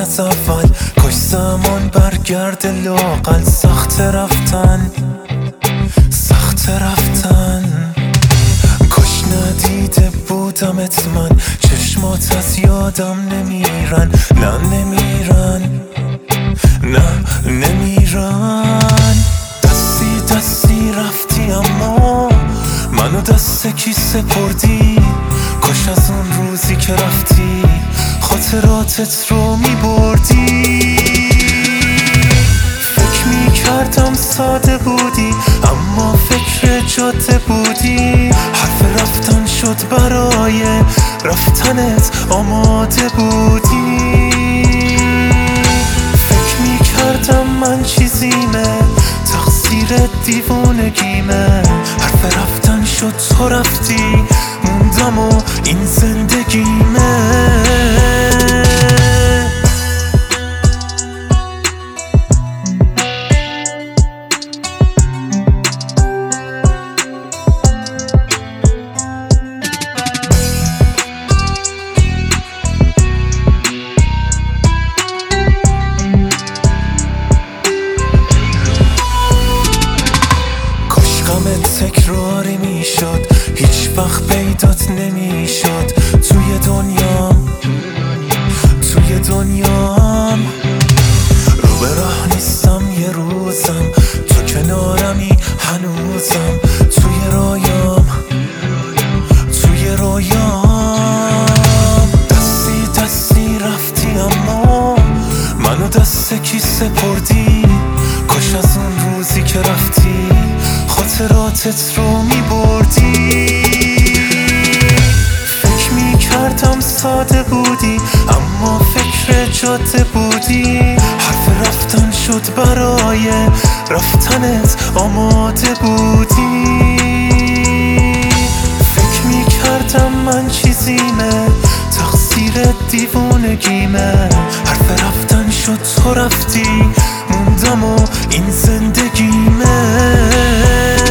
از اول. کاش زمان برگرده لااقل. سخت رفتن کاش ندیده بودمت من. چشمات از یادم نمیرن، نمیرن. دستی رفتی اما منو دست کی سپردی؟ کاش از اون روزی که رفتی خاطراتت رو میبردی. فکر میکردم ساده بودی اما فکر جاده بودی. حرف رفتن شد برای رفتنت آماده بودی. فکر میکردم من چیزیمه، تقصیر دیوونگیمه. حرف رفتن شد تو رفتی، موندم و این زندگیمه. تکراری میشد، هیچ وقت پیدات نمیشد. توی دنیام رو به راه نیستم. یه روزم تو کنارمی هنوزم. توی رویام دستی رفتی اما منو دست کی سپردی؟ کاش از اون روزی که رفتی خاطراتت رو میبردی. فکر میکردم ساده بودی اما فکر جاده بودی. حرف رفتن شد برای رفتنت آماده بودی. فکر میکردم من چیزیمه، تقصیر دیوونگیمه. حرف رفتن شد تو رفتی، موندم و این زندگیمه.